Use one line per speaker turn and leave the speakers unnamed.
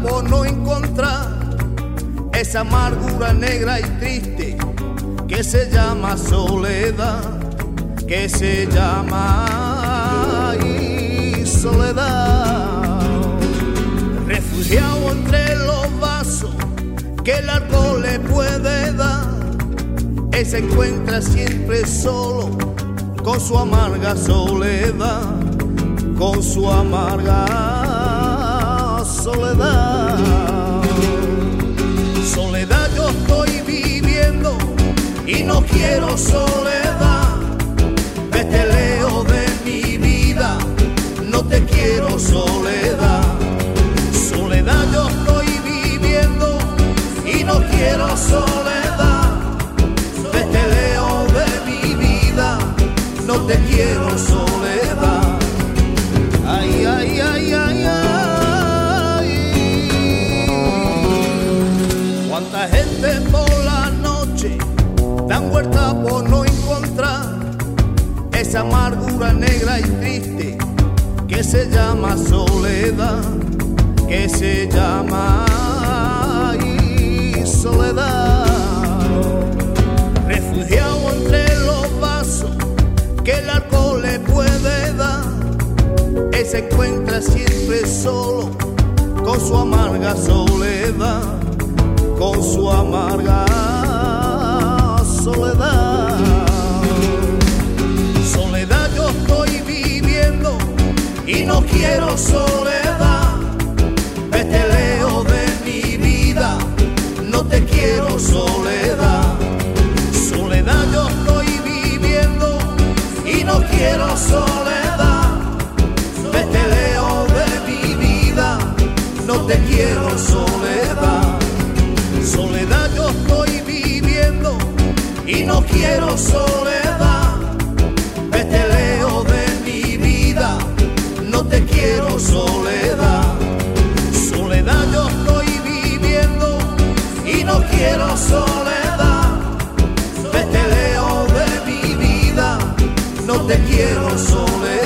por no encontrar esa amargura negra y triste que se llama soledad, que se llama soledad. Refugiado entre los vasos que el alcohol le puede dar, él se encuentra siempre solo con su amarga soledad, con su amarga soledad. Soledad yo estoy viviendo y no quiero soledad. Vete lejos de mi vida, no te quiero soledad. Soledad yo estoy viviendo y no quiero soledad. Vete lejos de mi vida, no te quiero soledad. Ay, ay, ay, ay, ay. Cuánta gente por la noche dan vuelta por no encontrar esa amargura negra y triste que se llama soledad, que se llama soledad. Refugiado entre los vasos que el alcohol le puede dar, él se encuentra siempre solo con su amarga soledad, con su amarga soledad. Soledad yo estoy viviendo y no quiero soledad. Vete lejos de mi vida, no te quiero soledad. Soledad yo estoy viviendo y no quiero soledad. Vete lejos de mi vida, no te quiero soledad. Soledad yo estoy viviendo y no quiero soledad. Vete lejos de mi vida, no te quiero soledad. Soledad yo estoy viviendo y no quiero soledad. Vete lejos de mi vida, no te quiero soledad.